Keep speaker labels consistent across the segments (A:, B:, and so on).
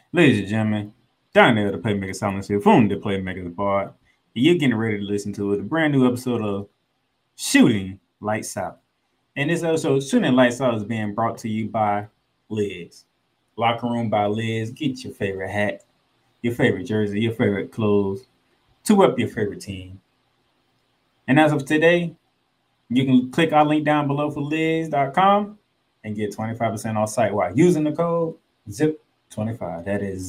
A: Ladies and gentlemen, down there, the Playmaker Silence here from the Playmakers Bar. And you're getting ready to listen to a brand new episode of Shooting Lights Out. And this episode, Shooting Lights Out, is being brought to you by Liz. Locker Room by Liz. Get your favorite hat, your favorite jersey, your favorite clothes to up your favorite team. And as of today, you can click our link down below for Liz.com and get 25% off site while using the code ZIP25. That is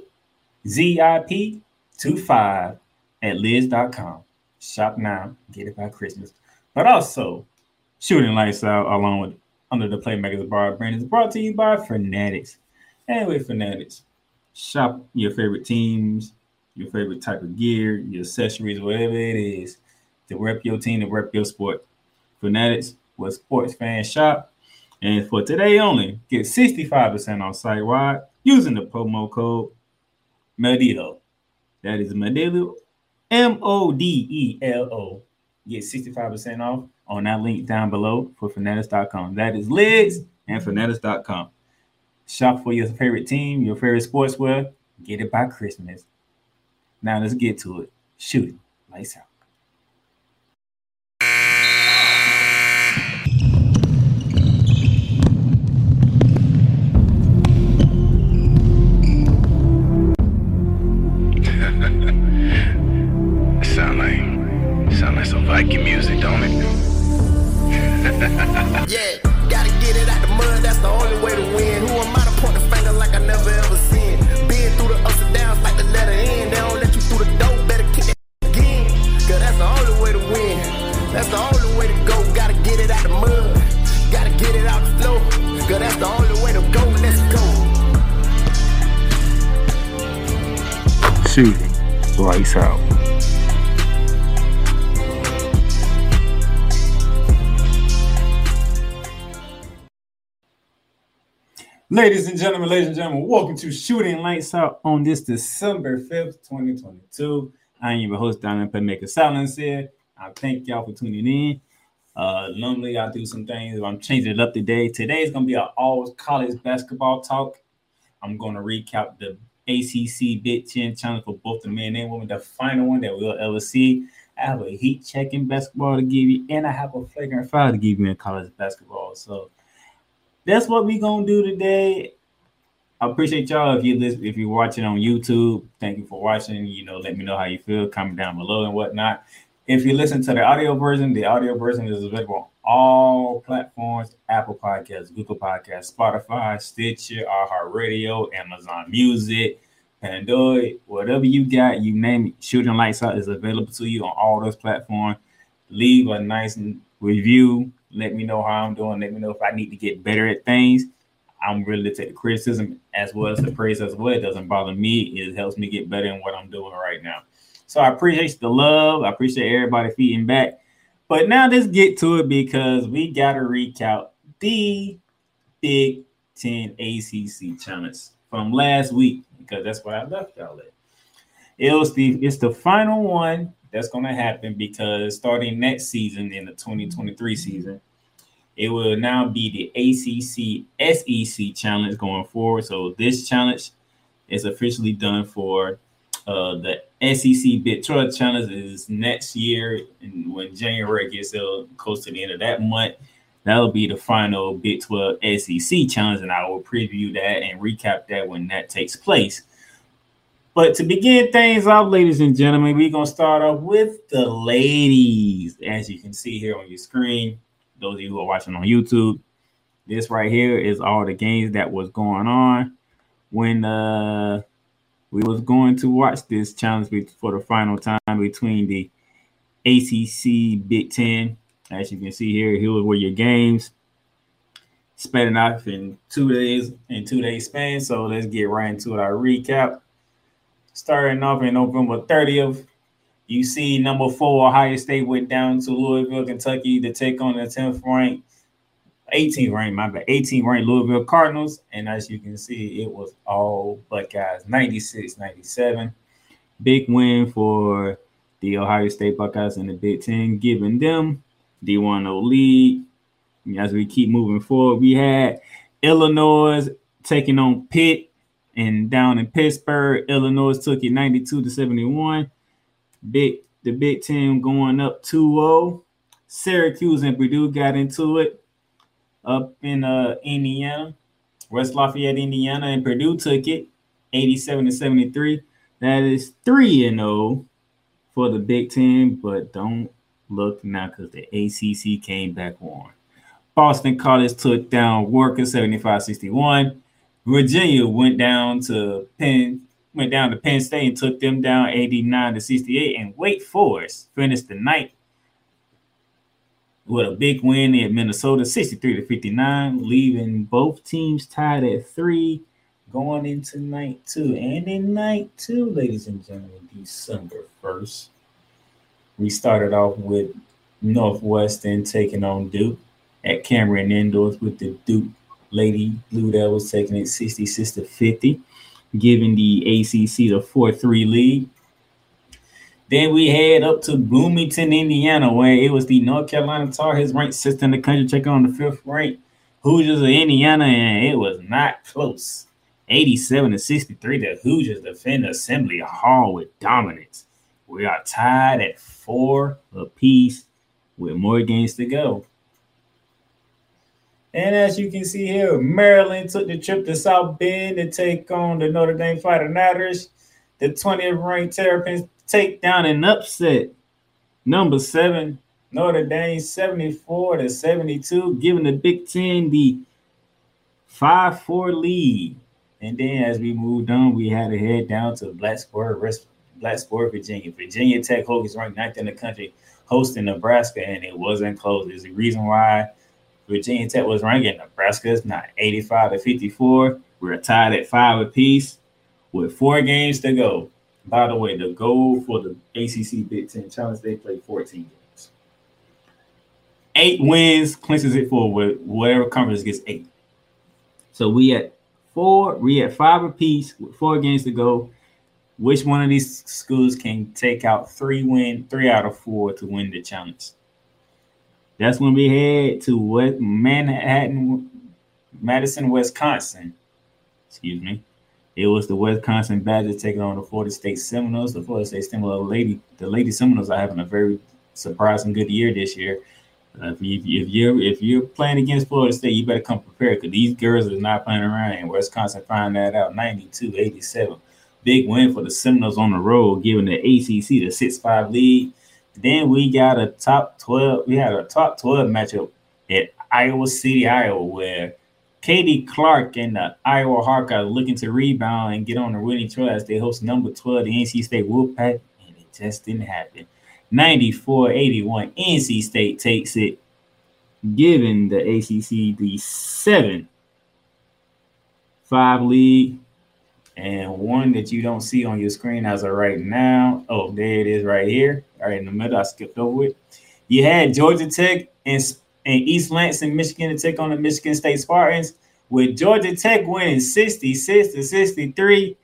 A: ZIP25 at Liz.com. Shop now, get it by Christmas. But also, Shooting Lights Out along with Under the Playmakers Bar brand is brought to you by Fanatics. And with Fanatics, shop your favorite teams, your favorite type of gear, your accessories, whatever it is, to rep your team, to rep your sport. Fanatics was sports fan shop. And for today only, get 65% off site wide using the promo code Modelo. That is Modelo, Modelo. Get 65% off on that link down below for Fanatics.com. That is Lids and Fanatics.com. Shop for your favorite team, your favorite sportswear. Get it by Christmas. Now let's get to it. Shoot it. Lights out.
B: Sound like some Viking music, don't it?
C: Yeah, gotta get it out the mud, that's the only way to win. Who am I to point the finger like I never ever seen? Been through the ups and downs like the letter N. They don't let you through the door, better kick that again. Cause that's the only way to win. That's the only way to go. Gotta get it out the mud, gotta get it out the flow. Cause that's the only way to go, let's go.
A: Shooting Lights Out. Ladies and gentlemen, welcome to Shooting Lights Out on this December 5th, 2022. I am your host, Down there, Playmaker Silence here. I thank y'all for tuning in. Normally, I do some things. I'm changing it up today. Today is going to be an all college basketball talk. I'm going to recap the ACC Big Ten challenge for both the men and women, the final one that we'll ever see. I have a heat check in basketball to give you, and I have a flagrant foul to give you in college basketball. So that's what we're gonna do today. I appreciate y'all if you're watching on YouTube. Thank you for watching. Let me know how you feel. Comment down below and whatnot. If you listen to the audio version is available on all platforms: Apple Podcasts, Google Podcasts, Spotify, Stitcher, iHeartRadio, Amazon Music, Pandora, whatever you got, you name it. Shooting Lights Out is available to you on all those platforms. Leave a nice review. Let me know how I'm doing. Let me know if I need to get better at things. I'm really to take the criticism as well as the praise as well. It doesn't bother me. It helps me get better in what I'm doing right now. So I appreciate the love. I appreciate everybody feeding back. But now let's get to it because we got to recap the Big Ten ACC challenge from last week because that's what I left y'all at. It's the final one that's going to happen because starting next season in the 2023 season, it will now be the ACC SEC challenge going forward. So this challenge is officially done for the SEC Big 12 challenge is next year. And when January gets close to the end of that month, that'll be the final Big 12 SEC challenge. And I will preview that and recap that when that takes place. But to begin things off, ladies and gentlemen, we're going to start off with the ladies. As you can see here on your screen, those of you who are watching on YouTube, this right here is all the games that was going on when we was going to watch this challenge for the final time between the ACC Big Ten. As you can see here were your games spread out in 2 days span. So let's get right into our recap. Starting off in November 30th, you see number 4 Ohio State went down to Louisville, Kentucky to take on the 18th ranked Louisville Cardinals. And as you can see, it was all Buckeyes, 96-97. Big win for the Ohio State Buckeyes in the Big Ten, giving them the 1-0 lead. As we keep moving forward, we had Illinois taking on Pitt. And down in Pittsburgh, Illinois took it 92-71. The Big Ten going up 2-0. Syracuse and Purdue got into it up in Indiana. West Lafayette, Indiana, and Purdue took it 87-73. That is 3-0 for the Big Ten, but don't look now because the ACC came back on. Boston College took down Walker 75-61. Virginia went down to Penn State and took them down 89-68. And Wake Forest finished the night with a big win in Minnesota, 63-59, leaving both teams tied at 3 going into night 2. And in night 2, ladies and gentlemen, December 1st, we started off with Northwestern taking on Duke at Cameron Indoors, with the Duke Lady Blue Devils taking it 66-50, giving the ACC the 4-3 lead. Then we head up to Bloomington, Indiana, where it was the North Carolina Tar Heels ranked 6th in the country taking on the 5th ranked Hoosiers of Indiana, and it was not close. 87-63, the Hoosiers defend Assembly Hall with dominance. We are tied at 4 apiece with more games to go. And as you can see here, Maryland took the trip to South Bend to take on the Notre Dame Fighting Irish. The 20th ranked Terrapins take down an upset. Number 7, Notre Dame 74-72, giving the Big Ten the 5-4 lead. And then as we moved on, we had to head down to Blacksburg, Virginia. Virginia Tech Hokies ranked 9th in the country, hosting Nebraska, and it wasn't close. There's a reason why Virginia Tech was ranking. Nebraska is not. 85-54. We're tied at 5 apiece with 4 games to go. By the way, the goal for the ACC Big Ten Challenge, they played 14 games. 8 wins clinches it for whatever conference gets 8. So we at 5 apiece with 4 games to go. Which one of these schools can take out 3 out of 4 to win the challenge? That's when we head to Madison, Wisconsin. Excuse me. It was the Wisconsin Badgers taking on the Florida State Seminoles. The Florida State Seminoles, the Lady Seminoles are having a very surprising good year this year. If you're playing against Florida State, you better come prepared because these girls are not playing around. And Wisconsin found that out 92-87. Big win for the Seminoles on the road, giving the ACC the 6-5 lead. Then we got a top 12. We had a top 12 matchup at Iowa City, Iowa, where Katie Clark and the Iowa Hawkeyes are looking to rebound and get on the winning trail as they host number 12, the NC State Wolfpack, and it just didn't happen. 94-81, NC State takes it, giving the ACC the 7-5 lead. And one that you don't see on your screen as of right now. Oh, there it is right here. All right, in the middle. I skipped over it. You had Georgia Tech and East Lansing, Michigan to take on the Michigan State Spartans, with Georgia Tech winning 66-63.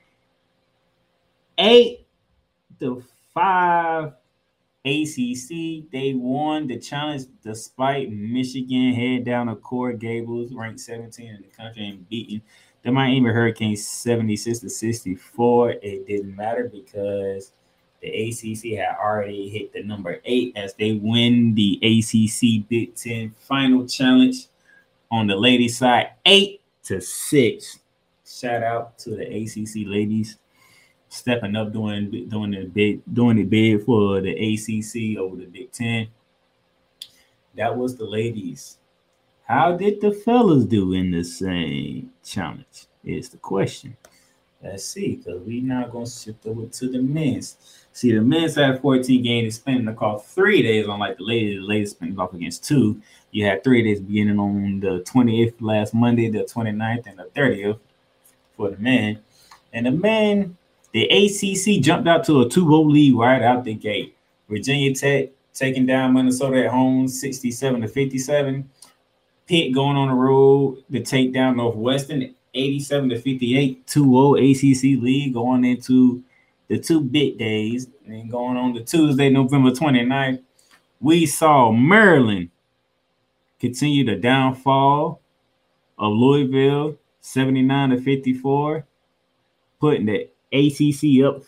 A: 8-5 ACC. They won the challenge despite Michigan head down to Coral Gables, ranked 17 in the country, and beating the Miami Hurricanes 76-64. It didn't matter because the ACC had already hit the number 8 as they win the ACC Big Ten Final Challenge on the ladies' side, 8-6. Shout out to the ACC ladies stepping up, doing it big for the ACC over the Big Ten. That was the ladies. How did the fellas do in the same challenge is the question. Let's see, because we're now going to shift over to the men's. See, the men's had 14 games. They spent across 3 days, unlike the ladies. The ladies spent off against 2. You had 3 days beginning on the 28th last Monday, the 29th, and the 30th for the men. And the men, the ACC jumped out to a 2-0 lead right out the gate. Virginia Tech taking down Minnesota at home 67-57. Pitt going on the road to take down Northwestern 87-58, 2-0 ACC lead going into the 2 big days. And then going on to Tuesday, November 29th, we saw Maryland continue the downfall of Louisville 79-54. putting the ACC up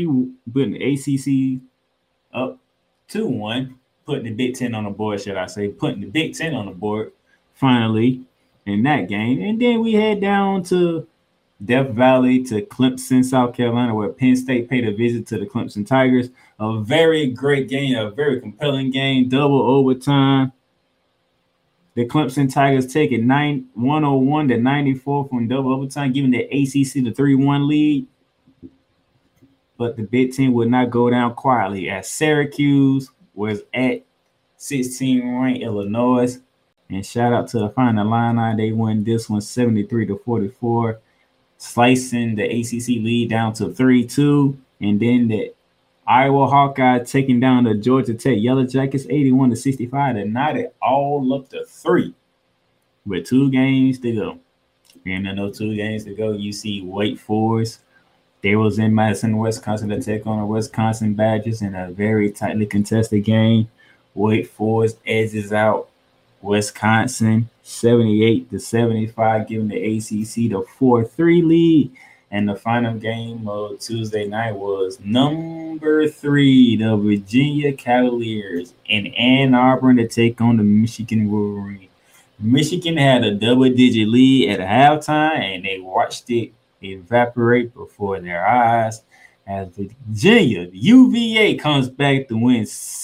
A: 2-1, putting the Big Ten on the board, should I say, putting the Big Ten on the board finally in that game. And then we head down to Death Valley to Clemson, South Carolina, where Penn State paid a visit to the Clemson Tigers. A very great game, a very compelling game, double overtime. The Clemson Tigers take it 101-94 from double overtime, giving the ACC the 3-1 lead. But the Big Ten would not go down quietly as Syracuse was at 16th-ranked Illinois. And shout out to the Fighting Illini. They won this one 73-44, slicing the ACC lead down to 3-2. And then the Iowa Hawkeyes taking down the Georgia Tech Yellow Jackets 81-65 to knot it all up to 3 with 2 games to go. And I know 2 games to go. You see Wake Forest. They was in Madison, Wisconsin to take on the Wisconsin Badgers in a very tightly contested game. Wake Forest edges out Wisconsin 78-75, giving the ACC the 4-3 lead. And the final game of Tuesday night was number 3, the Virginia Cavaliers in Ann Arbor to take on the Michigan Wolverines. Michigan had a double-digit lead at halftime, and they watched it evaporate before their eyes as Virginia, the UVA, comes back to win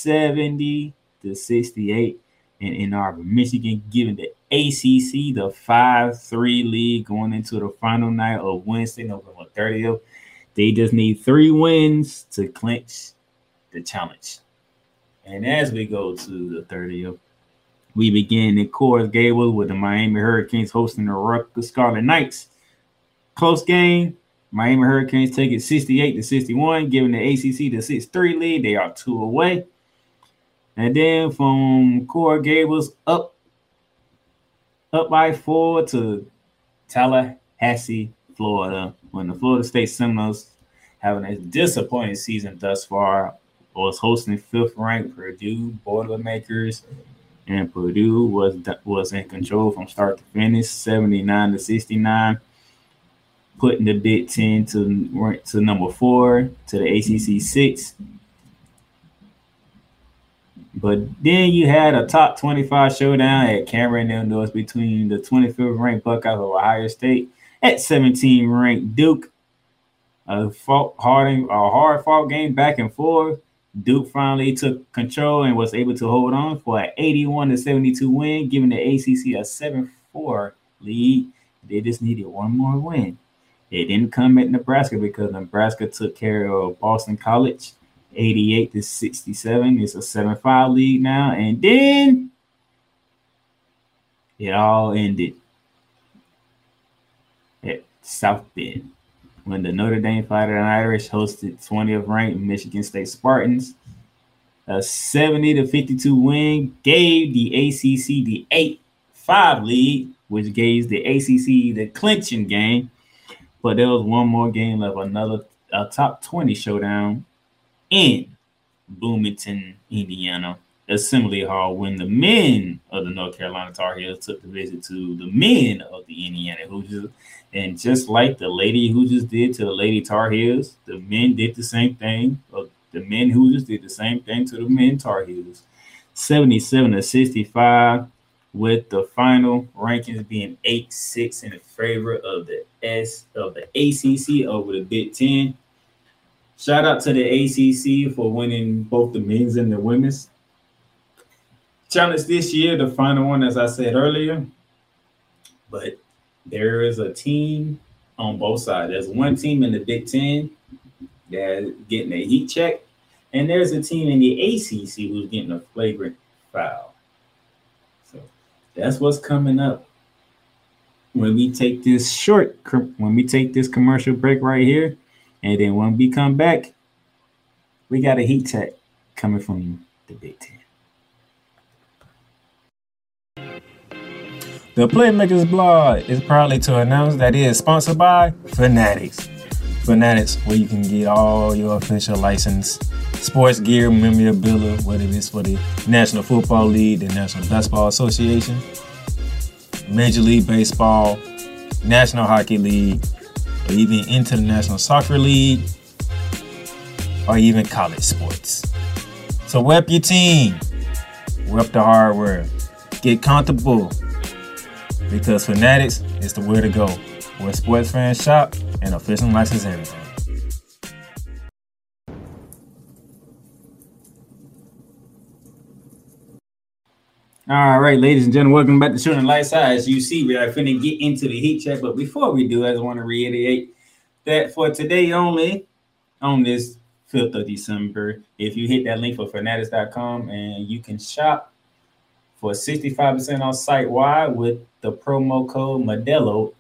A: 70-68 in Ann Arbor. Michigan giving the ACC the 5-3 lead going into the final night of Wednesday, November 30th. They just need 3 wins to clinch the challenge. And as we go to the 30th, we begin in Coors Gables with the Miami Hurricanes hosting the Rutgers Scarlet Knights. Close game. Miami Hurricanes take it 68-61, giving the ACC the 6-3 lead. They are 2 away. And then from Coral Gables up by 4 to Tallahassee, Florida, when the Florida State Seminoles, having a disappointing season thus far, was hosting 5th-ranked Purdue Boilermakers, and Purdue was in control from start to finish, 79-69. Putting the Big Ten to number 4, to the ACC 6. But then you had a top 25 showdown at Cameron, Illinois, between the 25th-ranked Buckeyes of Ohio State at 17th-ranked Duke. A hard-fought game back and forth. Duke finally took control and was able to hold on for an 81-72 win, giving the ACC a 7-4 lead. They just needed one more win. It didn't come at Nebraska because Nebraska took care of Boston College 88-67. It's a 7-5 lead now. And then it all ended at South Bend when the Notre Dame Fighting Irish hosted 20th-ranked Michigan State Spartans. A 70-52 win gave the ACC the 8-5 lead, which gave the ACC the clinching game. But there was one more game left, a top 20 showdown in Bloomington, Indiana, Assembly Hall, when the men of the North Carolina Tar Heels took the visit to the men of the Indiana Hoosiers. And just like the Lady Hoosiers did to the Lady Tar Heels, the men did the same thing. The men Hoosiers did the same thing to the men Tar Heels. 77-65. With the final rankings being 8-6 in favor of the ACC over the Big Ten. Shout out to the ACC for winning both the men's and the women's challenge this year, the final one, as I said earlier. But there is a team on both sides. There's one team in the Big Ten that's getting a heat check, and there's a team in the ACC who's getting a flagrant foul. That's what's coming up when we take this commercial break right here. And then when we come back, we got a heat check coming from the Big Ten. The Playmakers blog is proudly to announce that it is sponsored by Fanatics. Fanatics, where you can get all your official licensed sports gear, memorabilia, whether it's for the National Football League, the National Basketball Association, Major League Baseball, National Hockey League, or even into the National Soccer League, or even college sports. So rep your team, rep the hardware, get comfortable, because Fanatics is the way to go, where sports fans shop and official license everything. All right, ladies and gentlemen, welcome back to Shooting Lights Out. As you see, we are finna get into the heat check, but before we do, I just want to reiterate that for today only, on this 5th of December, if you hit that link for fanatics.com, and you can shop for 65% off site-wide with the promo code Modelo,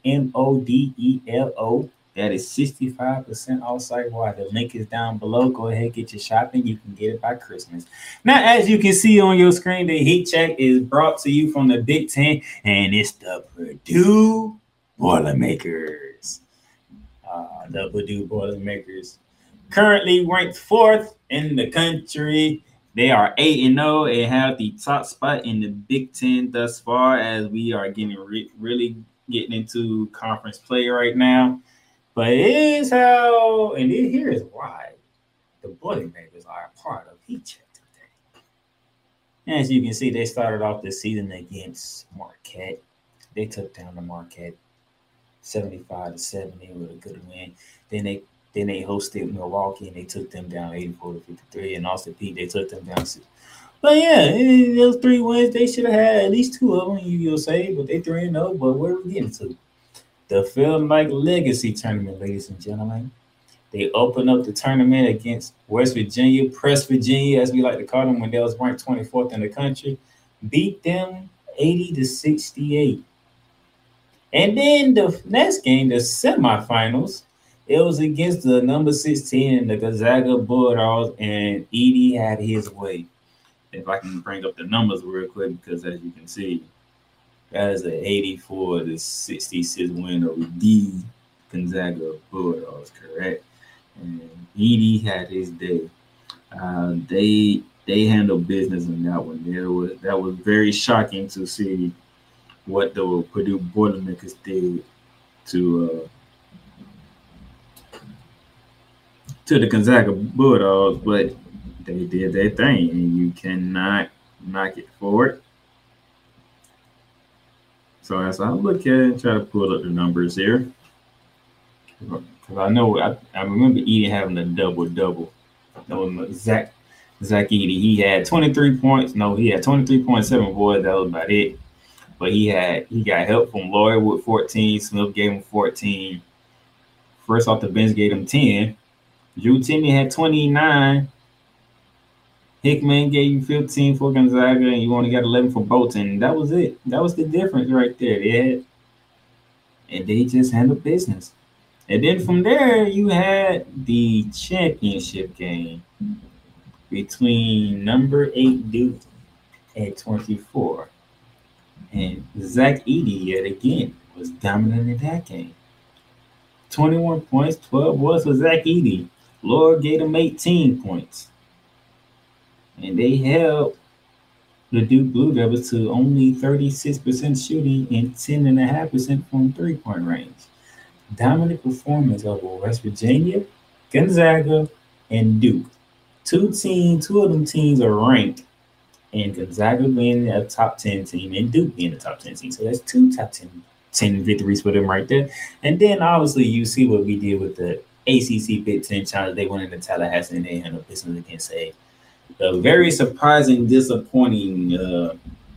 A: MODELO. That is 65% off site-wide. The link is down below. Go ahead, get your shopping. You can get it by Christmas. Now, as you can see on your screen, the heat check is brought to you from the Big Ten, and it's the Purdue Boilermakers. The Purdue Boilermakers, currently ranked 4th in the country. They are 8-0 and have the top spot in the Big Ten thus far, as we are getting really getting into conference play right now. But here's how, and here is why the Boilermakers are a part of Heat Check today. As you can see, they started off this season against Marquette. They took down the Marquette 75-70 with a good win. Then they hosted Milwaukee and they took them down 84-53. And Austin Peay, they took them down 6. But yeah, those 3 wins, they should have had at least 2 of them, you'll say, but they 3-0. But where are we getting to? The Phil Knight Legacy Tournament, ladies and gentlemen. They opened up the tournament against West Virginia, Press Virginia, as we like to call them, when they was ranked 24th in the country. Beat them 80-68. And then the next game, the semifinals, it was against the number 16 in the Gonzaga Bulldogs, and Edey had his way. If I can bring up the numbers real quick, because as you can see, that is an 84-66 win over the Gonzaga Bulldogs, correct? And Edey had his day. They handled business in that one. That was very shocking to see what the Purdue Boilermakers did to the Gonzaga Bulldogs, but they did their thing, and you cannot knock it forward. So as I look at it and try to pull up the numbers here, because I know I remember Edey having a double-double. That was Zach Edey. He had 23 points. No, he had 23.7 boards. That was about it. But he got help from Lloyd with 14. Smith gave him 14. First off the bench gave him 10. Drew Timme had 29. Hickman gave you 15 for Gonzaga, and you only got 11 for Bolton. That was it. That was the difference right there. And they just handled business. And then from there, you had the championship game between number 8 Duke at 24. And Zach Edey, yet again, was dominant in that game. 21 points, 12 was for Zach Edey. Lloyd gave him 18 points. And they held the Duke Blue Devils to only 36% shooting and 10.5% from three-point range. Dominant performance over West Virginia, Gonzaga, and Duke. Two of them teams are ranked, and Gonzaga being a top 10 team and Duke being a top 10 team. So that's 2 top 10 victories for them right there. And then obviously you see what we did with the ACC Big Ten Challenge. They went into Tallahassee and they handled business against a very surprising, disappointing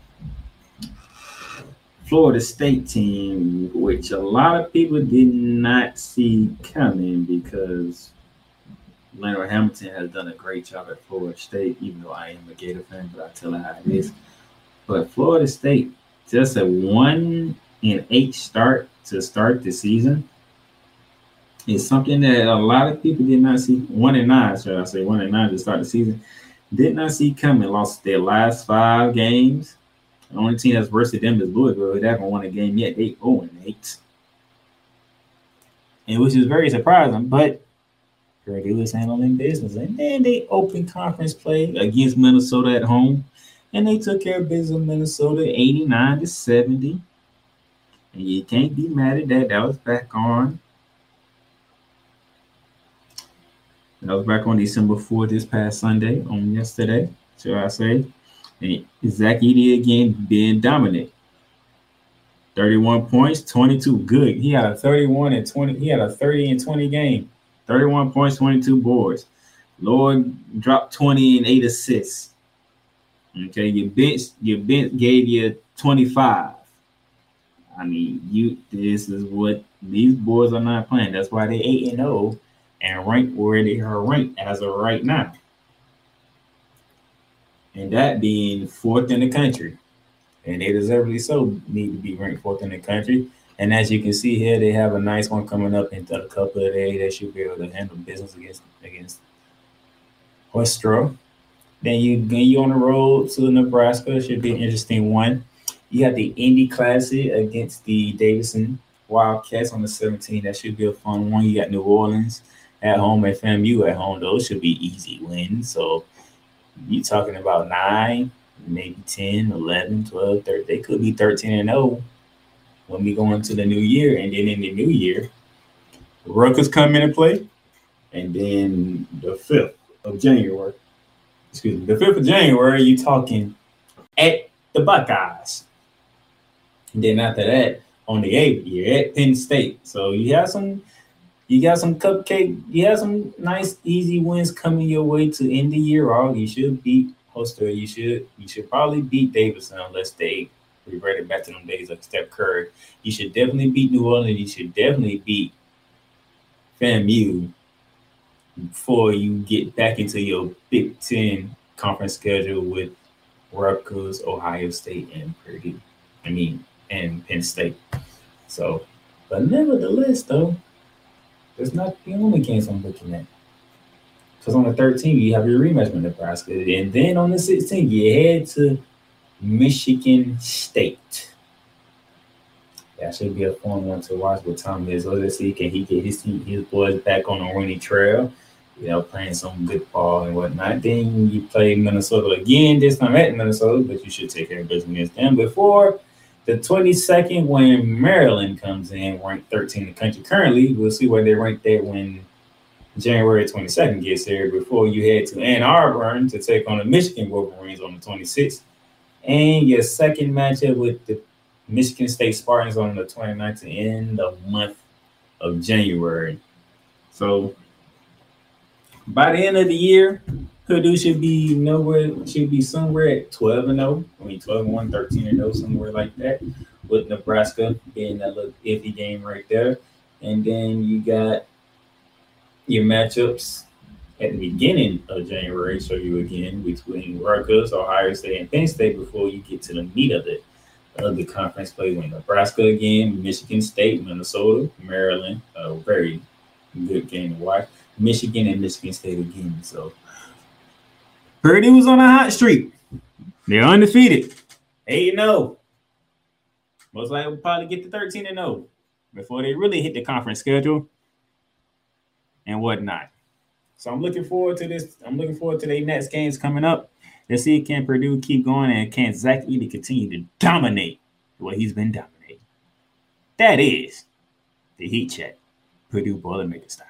A: Florida State team, which a lot of people did not see coming, because Leonard Hamilton has done a great job at Florida State, even though I am a Gator fan, but I tell her how it is. But Florida State, just a 1-8 start to start the season, is something that a lot of people did not see. 1-9, should I say, 1-9 to start the season, did not see coming. Lost their last 5 games. The only team that's worse than them is Louisville. They haven't won a game yet. They 0-8. And which is very surprising, but Purdue is handling business. And then they opened conference play against Minnesota at home, and they took care of business in Minnesota 89-70. And you can't be mad at that. That was back on I was back on December 4th this past Sunday, on yesterday, should I say. And Zach Edey again being dominant. 31 points, 22. Good. He had a 31 and 20. He had a 30 and 20 game. 31 points, 22 boards. Lord dropped 20 and 8 assists. Okay, your bench gave you 25. I mean, this is what these boys are not playing. That's why they 8-0 and ranked where they are ranked as of right now. And that being fourth in the country. And they deservedly so need to be ranked fourth in the country. And as you can see here, they have a nice one coming up in a couple of days. They should be able to handle business against Westro. Then you on the road to Nebraska. Should be an interesting one. You have the Indy Classic against the Davidson Wildcats on the 17th. That should be a fun one. You got New Orleans at home and FAMU at home. Those should be easy wins. So you're talking about 9, maybe 10, 11, 12, 13. They could be 13-0 when we go into the new year. And then in the new year, Rutgers come into play. And then the 5th of January, you're talking at the Buckeyes. And then after that, on the 8th, you're at Penn State. So you got some cupcake, you have some nice, easy wins coming your way to end the year off. You should beat Holster. You should probably beat Davidson unless they reverted back to them days of Steph Curry. You should definitely beat New Orleans. You should definitely beat FAMU before you get back into your Big Ten conference schedule with Rutgers, Ohio State, and Purdue. And Penn State. So, but nevertheless, though, that's not the only games I'm looking at. Because on the 13th, you have your rematch with Nebraska. And then on the 16th, you head to Michigan State. That should be a fun one to watch with Tom Izzo. Let's see, can he get his boys back on the winning trail? Playing some good ball and whatnot. Then you play Minnesota again, this time at Minnesota, but you should take care of business against them before the 22nd when Maryland comes in, ranked 13 in the country currently. We'll see where they rank there when January 22nd gets here before you head to Ann Arbor to take on the Michigan Wolverines on the 26th. And your second matchup with the Michigan State Spartans on the 29th to end the month of January. So by the end of the year, Purdue should be somewhere at 12-0. 12-1, 13-0, somewhere like that, with Nebraska being that little iffy game right there. And then you got your matchups at the beginning of January, show you again between Rutgers, Ohio State, and Penn State before you get to the meat of the conference play with Nebraska again, Michigan State, Minnesota, Maryland, a very good game to watch. Michigan and Michigan State again. So Purdue was on a hot streak. They're undefeated. 8-0. Most likely will probably get to 13-0 before they really hit the conference schedule and whatnot. So I'm looking forward to this. I'm looking forward to the next games coming up. Let's see, can Purdue keep going and can Zach Edey continue to dominate the way he's been dominating? That is the Heat Check, Purdue Boilermaker style.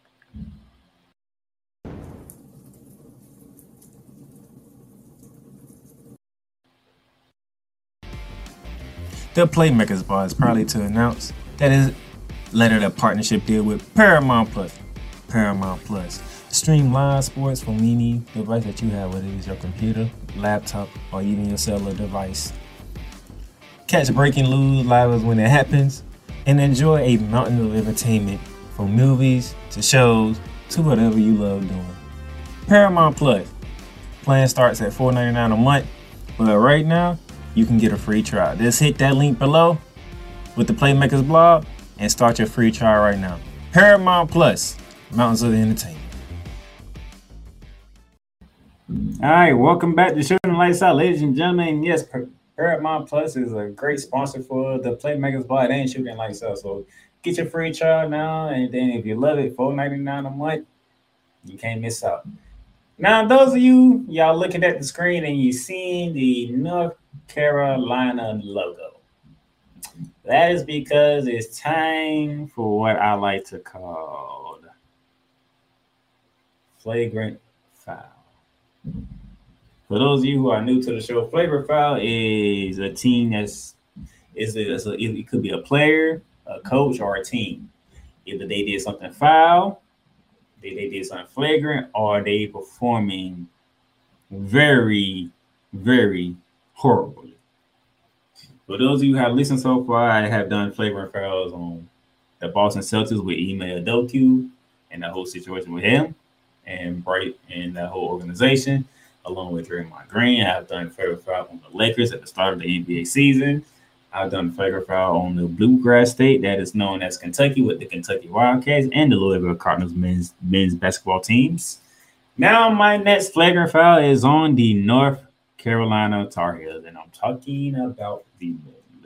A: The Playmakers Bar is proudly to announce that it lettered a partnership deal with Paramount Plus. Paramount Plus. Stream live sports from any device that you have, whether it is your computer, laptop, or even your cellular device. Catch breaking news live when it happens, and enjoy a mountain of entertainment from movies to shows to whatever you love doing. Paramount Plus. Plan starts at $4.99 a month, but right now, you can get a free trial. Just hit that link below with the Playmakers blog and start your free trial right now. Paramount Plus, Mountains of Entertainment. All right, welcome back to Shooting Lights Out, ladies and gentlemen. Yes, Paramount Plus is a great sponsor for the Playmakers blog. They ain't Shooting Lights Out, so get your free trial now, and then if you love it, $4.99 a month, you can't miss out. Now, those of y'all looking at the screen and you seeing the North Carolina logo. That is because it's time for what I like to call flagrant foul. For those of you who are new to the show, flagrant foul is a team it could be a player, a coach, or a team. Either they did something foul, they did something flagrant, or they performing very, very horribly. For those of you who have listened so far, I have done flagrant fouls on the Boston Celtics with Ime Udoka and that whole situation with him and Bright and that whole organization, along with Draymond Green. I've done flagrant foul on the Lakers at the start of the NBA season. I've done flagrant foul on the Bluegrass State that is known as Kentucky with the Kentucky Wildcats and the Louisville Cardinals men's basketball teams. Now my next flagrant foul is on the North Carolina Tar Heels, and I'm talking about the men.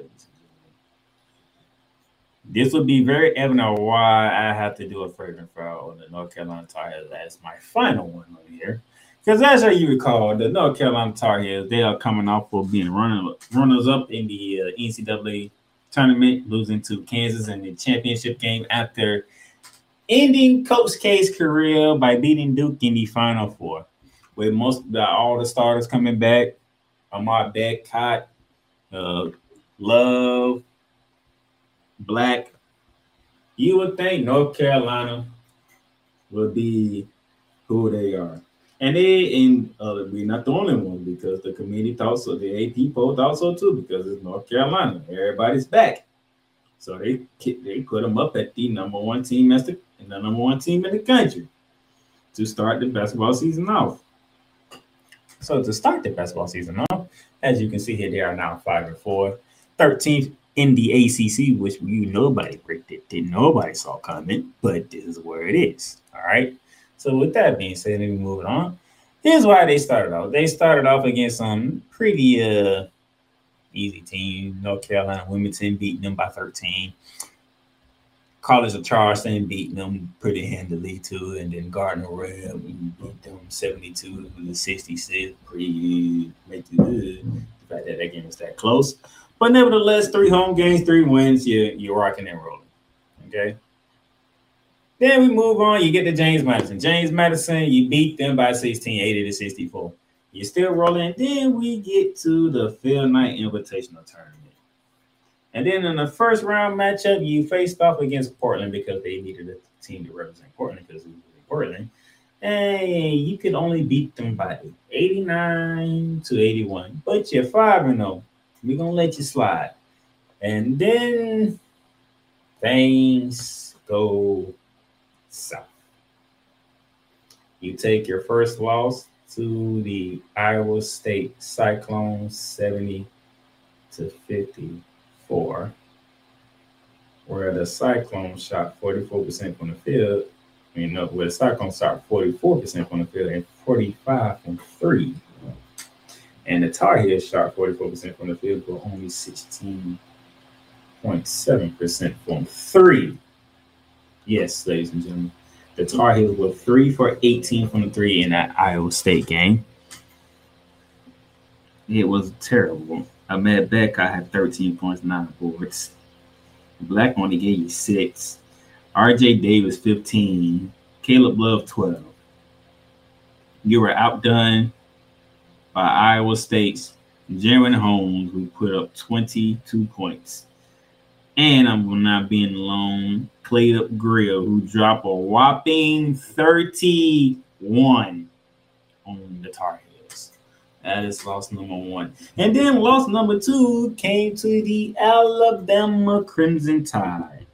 A: This will be very evident why I have to do a flagrant foul on the North Carolina Tar Heels as my final one on here. Because as you recall, the North Carolina Tar Heels, they are coming off for being runners-up in the NCAA tournament, losing to Kansas in the championship game after ending Coach K's career by beating Duke in the Final Four. With all the starters coming back, Ahmad Beckott, Love, Black, you would think North Carolina would be who they are. And we're not the only one because the committee thought so. The AP poll thought so too because it's North Carolina. Everybody's back. So they put them up at the number one team in the country to start the basketball season off. So to start the basketball season off, as you can see here, they are now 5-4, 13th in the ACC, which nobody predicted, nobody saw coming, but this is where it is. All right. So with that being said, let me move it on. Here's why they started off. They started off against some pretty easy team. North Carolina Wilmington beating them by 13. College of Charleston beating them pretty handily too, and then Gardner Webb beat them 72-66. Pretty make you good. The fact that game was that close, but nevertheless, 3 home games, 3 wins. You're rocking and rolling. Okay. Then we move on. You get to James Madison. James Madison, you beat them by 16, 80-64. You're still rolling. Then we get to the Phil Knight Invitational Tournament. And then in the first round matchup, you faced off against Portland because they needed a team to represent Portland because it was in Portland. And you could only beat them by 89-81. But you're 5-0. We're going to let you slide. And then things go south. You take your first loss to the Iowa State Cyclones 70-54, where the Cyclones shot 44% from the field. Where the Cyclones shot 44% from the field and 45 from 3. And the Tar Heels shot 44% from the field, but only 16.7% from 3. Yes, ladies and gentlemen, the Tar Heels were 3 for 18 from the 3 in that Iowa State game. It was terrible. Ahmad Beckott had 13 points, 9 boards. Black only gave you 6. RJ Davis 15. Caleb Love 12. You were outdone by Iowa State's Jaron Holmes, who put up 22 points. And I'm not being alone, Clay Grill, who dropped a whopping 31 on the Tar Heels. That is loss number 1. And then loss number 2 came to the Alabama Crimson Tide.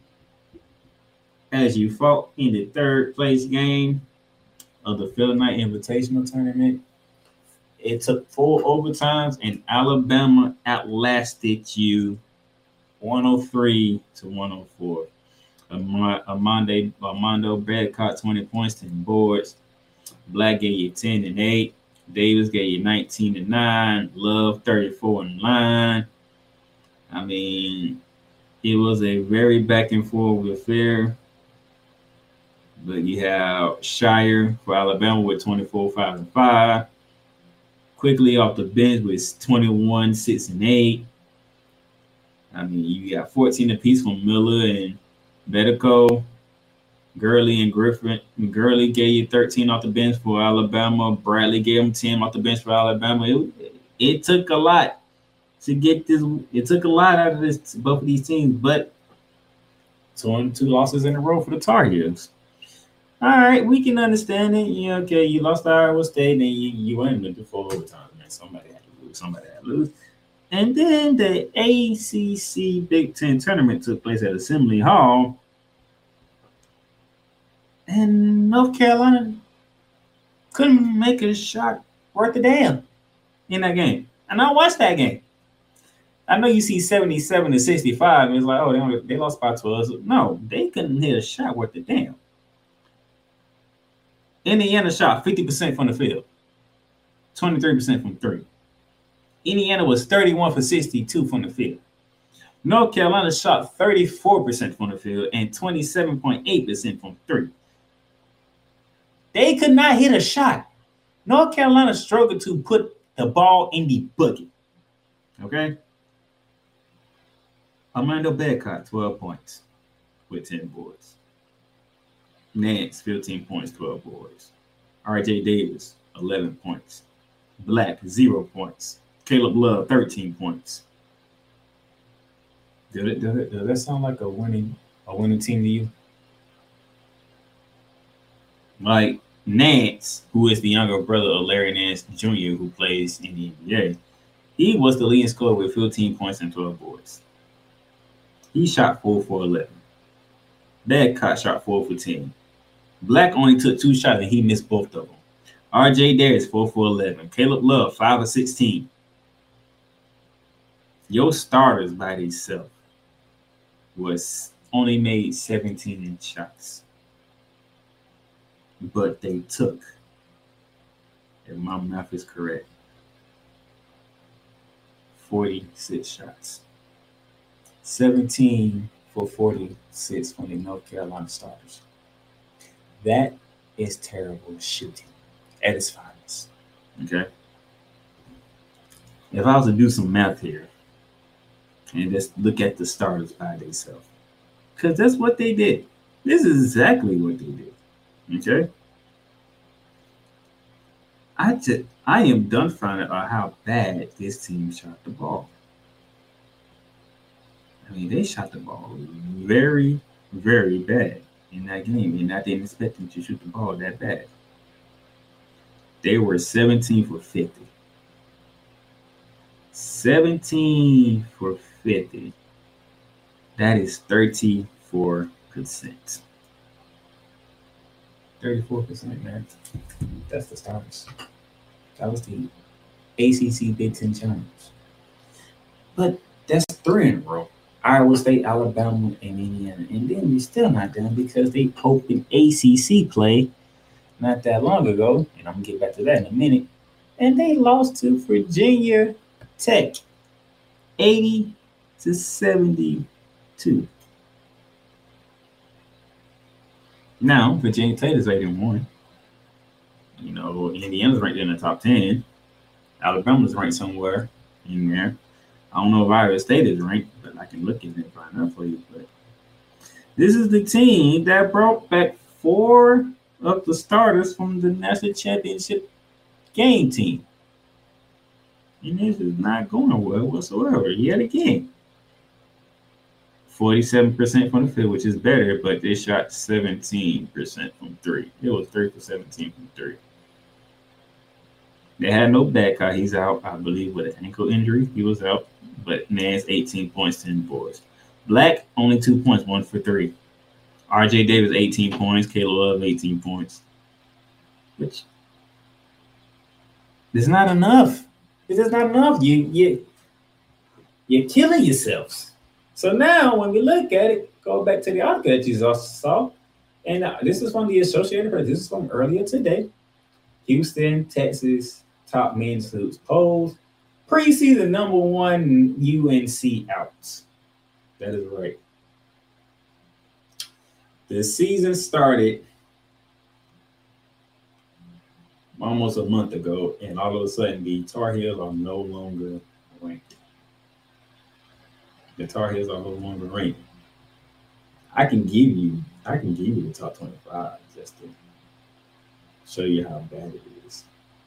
A: As you fought in the 3rd place game of the Phil Knight Invitational Tournament, it took 4 overtimes, and Alabama outlasted you 103-104. Armando Beckott 20 points, 10 boards. Black gave you 10 and 8. Davis gave you 19 and 9. Love 34 in line. I mean, it was a very back and forth affair. But you have Shire for Alabama with 24, 5 and 5. Quickly off the bench with 21, 6 and 8. I mean, you got 14 apiece from Miller and Bedico. Gurley and Griffin. Gurley gave you 13 off the bench for Alabama. Bradley gave him 10 off the bench for Alabama. It took a lot to get this. It took a lot out of this, both of these teams, but 2 losses in a row for the Tar Heels. All right, we can understand it. Yeah, okay, you lost to Iowa State, and you went into 4 overtime. Man, somebody had to lose. Somebody had to lose. And then the ACC Big Ten tournament took place at Assembly Hall. And North Carolina couldn't make a shot worth a damn in that game. And I watched that game. I know you see 77-65, and it's like, oh, they lost by 12. No, they couldn't hit a shot worth a damn. Indiana shot 50% from the field, 23% from 3. Indiana was 31 for 62 from the field. North Carolina shot 34% from the field and 27.8% from 3. They could not hit a shot. North Carolina struggled to put the ball in the bucket. Okay? Armando Bacot, 12 points with 10 boards. Nance, 15 points, 12 boards. RJ Davis, 11 points. Black, 0 points. Caleb Love, 13 points. Does that sound like a winning team to you? Like Nance, who is the younger brother of Larry Nance Jr., who plays in the NBA, he was the leading scorer with 15 points and 12 boards. He shot 4 for 11. Badcock shot 4 for 10. Black only took 2 shots and he missed both of them. RJ Davis 4 for 11. Caleb Love 5 for 16. Your starters by themselves was only made 17 shots. But they took, if my math is correct, 46 shots. 17 for 46 from the North Carolina starters. That is terrible shooting at its finest. Okay? If I was to do some math here and just look at the starters by themselves, because that's what they did. This is exactly what they did. Okay? I am dumbfounded at how bad this team shot the ball. I mean, they shot the ball very, very bad in that game, and I didn't expect them to shoot the ball that bad. They were 17 for 50. 17 for 50. That is 34%. 34%, man. That's the starters. That was the ACC Big Ten Challenge. But that's 3 in a row. Iowa State, Alabama, and Indiana. And then we're still not done because they opened ACC play not that long ago. And I'm going to get back to that in a minute. And they lost to Virginia Tech 80-72. Now, Virginia Tech is 8-1. You know, Indiana's ranked in the top 10. Alabama's ranked somewhere in there. I don't know if Iowa State is ranked, but I can look at it and find out for you. But this is the team that brought back 4 of the starters from the national championship game team. And this is not going well whatsoever yet again. 47% from the field, which is better, but they shot 17% from 3. It was 3 for 17 from 3. They had no Badcock. He's out, I believe, with an ankle injury. He was out. But Nance, 18 points, 10 boards. Black, only 2 points, 1 for 3. RJ Davis, 18 points. Caleb Love, 18 points. Which is not enough. It's just not enough. You're killing yourselves. So now when we look at it, go back to the article that you saw. And this is from the Associated Press. This is from earlier today. Houston, Texas, top men's hoops polls. Preseason number 1 UNC out. That is right. The season started almost a month ago, and all of a sudden the Tar Heels are no longer ranked. The Tar Heels are no longer ranked. I can give you I can give you the top 25 just to show you how bad it is.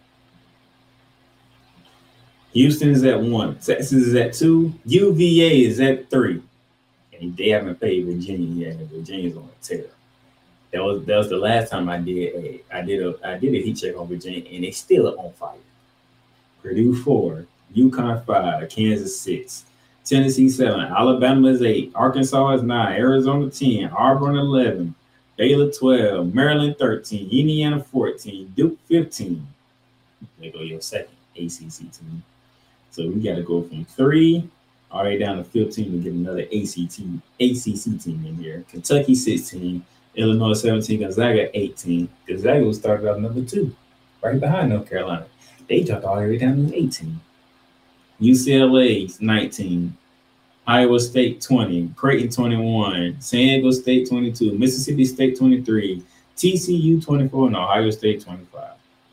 A: Houston is at 1. Texas is at 2. UVA is at 3. And they haven't played Virginia yet, and Virginia's on a tear. That was the last time I did a heat check on Virginia, and they still are on fire. Purdue 4, UConn 5, Kansas 6, Tennessee 7, Alabama is 8, Arkansas is 9, Arizona 10, Auburn 11, Baylor 12, Maryland 13, Indiana 14, Duke 15. There go your second ACC team. So we got to go from 3 all the way down to 15 to get another ACC team in here. Kentucky 16, Illinois 17, Gonzaga 18. Gonzaga was started out number 2, right behind North Carolina. They jumped all the way down to 18. UCLA 19, Iowa State 20, Creighton 21, San Diego State 22, Mississippi State 23, TCU 24, and Ohio State 25.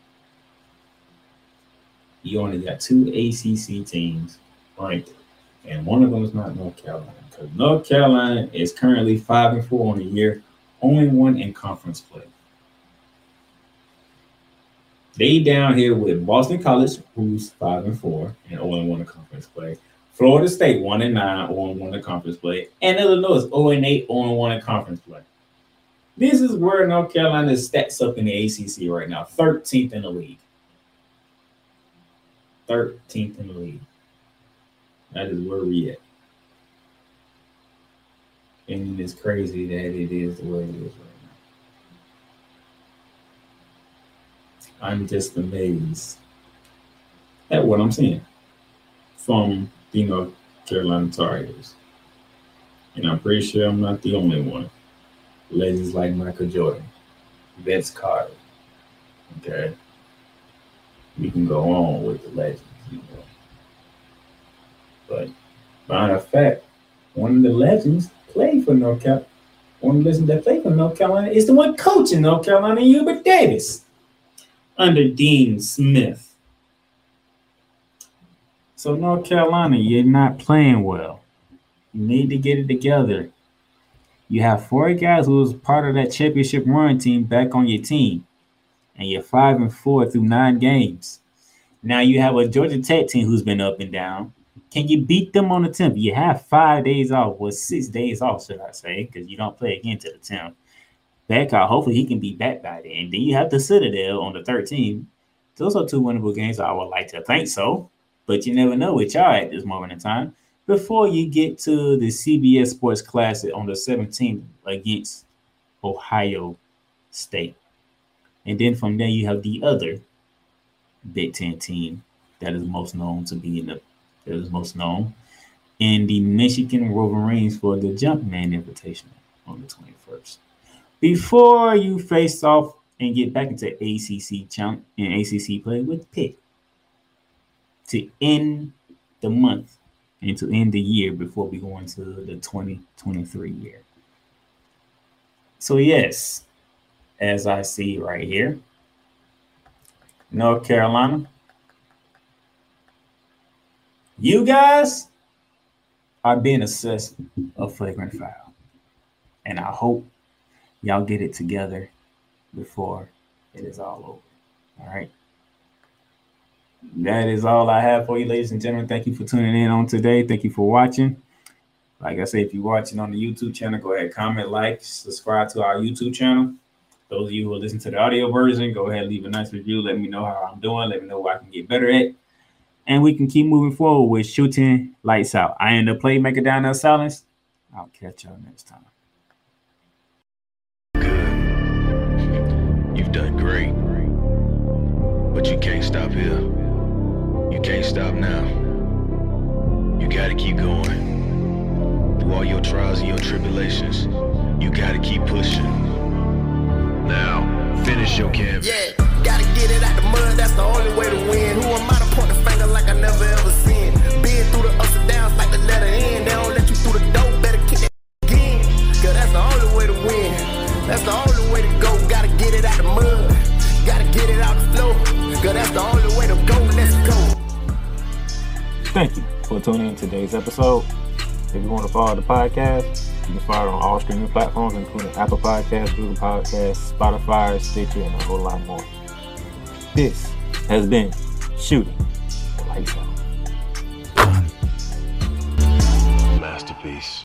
A: You only got 2 ACC teams ranked, and one of them is not North Carolina, because North Carolina is currently 5-4 on the year, only 1 in conference play. They down here with Boston College, who's 5-4 and 0-1 in conference play. Florida State 1-9, 0-1 in conference play, and Illinois 0-8, 0-1 in conference play. This is where North Carolina stacks up in the ACC right now, 13th in the league. 13th in the league. That is where we at. And it's crazy that it is the way it is right now. I'm just amazed at what I'm seeing from the North Carolina Tar Heels. And I'm pretty sure I'm not the only one. Legends like Michael Jordan, Vince Carter. Okay. We can go on with the legends, you know. But matter of fact, one of the legends played for North Carolina. One of the legends that played for North Carolina is the one coaching North Carolina, Hubert Davis, under Dean Smith. So North Carolina, you're not playing well. You need to get it together. You have 4 guys who was part of that championship run team back on your team, and you're 5-4 through 9 games. Now you have a Georgia Tech team who's been up and down. Can you beat them on the 10th? You have 5 days off, well, 6 days off, should I say, because you don't play again to the 10th. Beckout, hopefully he can be back by then. Then you have the Citadel on the 13th. Those are 2 winnable games. I would like to think so, but you never know with y'all at this moment in time. Before you get to the CBS Sports Classic on the 17th against Ohio State. And then from there, you have the other Big Ten team that is most known in the Michigan Wolverines for the Jumpman Invitational on the 21st. Before you face off and get back into ACC chunk and ACC play with Pitt to end the month and to end the year before we go into the 2023 year. So yes, as I see right here, North Carolina, you guys are being assessed a flagrant foul. And I hope y'all get it together before it is all over. All right. That is all I have for you, ladies and gentlemen. Thank you for tuning in on today. Thank you for watching. Like I said, if you're watching on the YouTube channel, go ahead, comment, like, subscribe to our YouTube channel. Those of you who listen to the audio version, go ahead, leave a nice review. Let me know how I'm doing. Let me know what I can get better at. And we can keep moving forward with shooting lights out. I am the playmaker down there, Silence. I'll catch y'all next time.
B: Good. You've done great. But you can't stop here. You can't stop now. You gotta keep going. Through all your trials and your tribulations, you gotta keep pushing. Now, finish your canvas.
C: Yeah, gotta get it out the mud, that's the only way to win. Who am I to point the finger like I never ever seen? Been through the ups and downs like the letter N. They don't let you through the door, better kick that again. Cause that's the only way to win. That's the only way to go. Gotta get it out the mud. Gotta get it out the floor. Cause that's the only way to go. Let's go.
A: Thank you for tuning in today's episode. If you want to follow the podcast, You can find it on all streaming platforms, including Apple Podcasts, Google Podcasts, Spotify, Stitcher, and a whole lot more. This has been Shooting the Lights Out.
B: Masterpiece.